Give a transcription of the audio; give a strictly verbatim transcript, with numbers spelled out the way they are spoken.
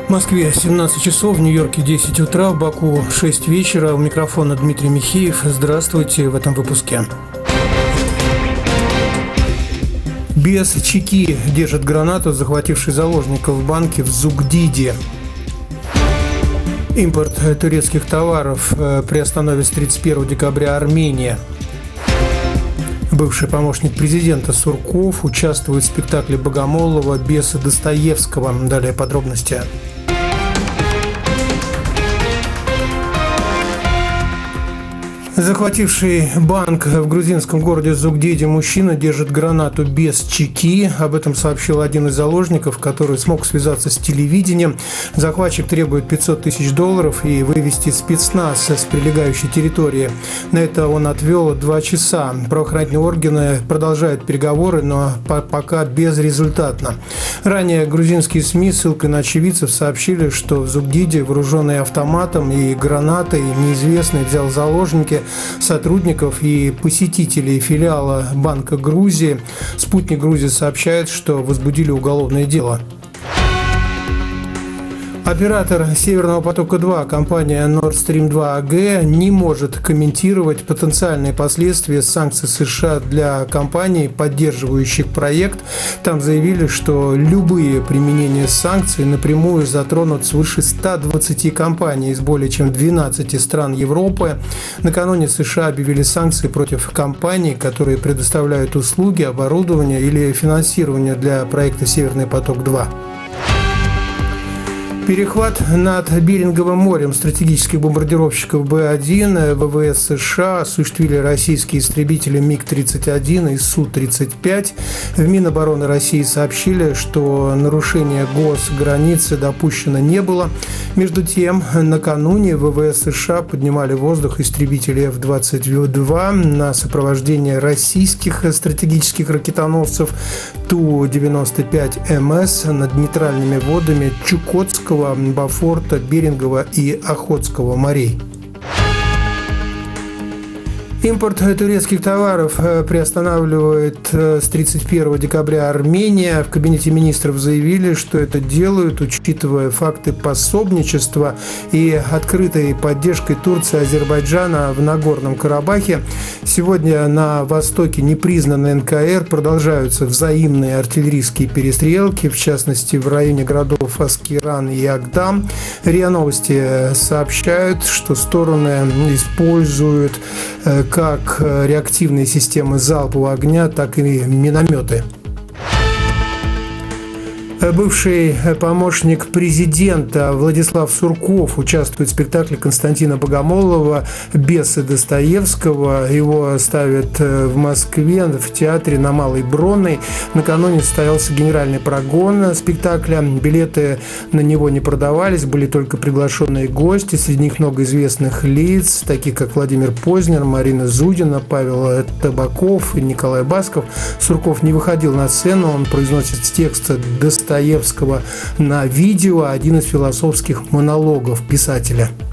В Москве семнадцать часов, в Нью-Йорке десять утра, в Баку шесть вечера. У микрофона Дмитрий Михеев. Здравствуйте в этом выпуске. Без чеки держит гранату, захвативший заложников в банке в Зугдиде. Импорт турецких товаров приостановит с тридцать первого декабря Армения. Бывший помощник президента Сурков участвует в спектакле Богомолова «Бесы Достоевского». Далее подробности. Захвативший банк в грузинском городе Зугдиде мужчина держит гранату без чеки. Об этом сообщил один из заложников, который смог связаться с телевидением. Захватчик требует пятьсот тысяч долларов и вывести спецназ с прилегающей территории. На это он отвел два часа. Правоохранительные органы продолжают переговоры, но пока безрезультатно. Ранее грузинские СМИ, ссылкой на очевидцев, сообщили, что в Зугдиде, вооруженный автоматом и гранатой, неизвестный взял заложники сотрудников и посетителей филиала Банка Грузии. «Спутник Грузии» сообщает, что возбудили уголовное дело. Оператор «Северного потока-два», компания Nord Stream два эй джи, не может комментировать потенциальные последствия санкций США для компаний, поддерживающих проект. Там заявили, что любые применения санкций напрямую затронут свыше ста двадцати компаний из более чем двенадцати стран Европы. Накануне США объявили санкции против компаний, которые предоставляют услуги, оборудование или финансирование для проекта «Северный поток-два». Перехват над Беринговым морем стратегических бомбардировщиков Бэ один ВВС США осуществили российские истребители МиГ тридцать один и Су тридцать пять. В Минобороны России сообщили, что нарушения госграницы допущено не было. Между тем, накануне ВВС США поднимали в воздух истребители Эф двадцать два на сопровождение российских стратегических ракетоносцев Ту девяносто пять Эм Эс над нейтральными водами Чукотского, Бафорта, Берингова и Охотского морей. Импорт турецких товаров приостанавливает с тридцать первого декабря Армения. В Кабинете министров заявили, что это делают, учитывая факты пособничества и открытой поддержкой Турции и Азербайджана в Нагорном Карабахе. Сегодня на востоке непризнанной эн ка эр продолжаются взаимные артиллерийские перестрелки, в частности в районе городов Аскеран и Агдам. РИА Новости сообщают, что стороны используют как реактивные системы залпового огня, так и минометы. Бывший помощник президента Владислав Сурков участвует в спектакле Константина Богомолова «Бесы Достоевского». Его ставят в Москве в театре на Малой Бронной. Накануне состоялся генеральный прогон спектакля. Билеты на него не продавались, были только приглашенные гости. Среди них много известных лиц, таких как Владимир Познер, Марина Зудина, Павел Табаков и Николай Басков. Сурков не выходил на сцену, он произносит текст Достоевского Достоевского на видео, один из философских монологов писателя.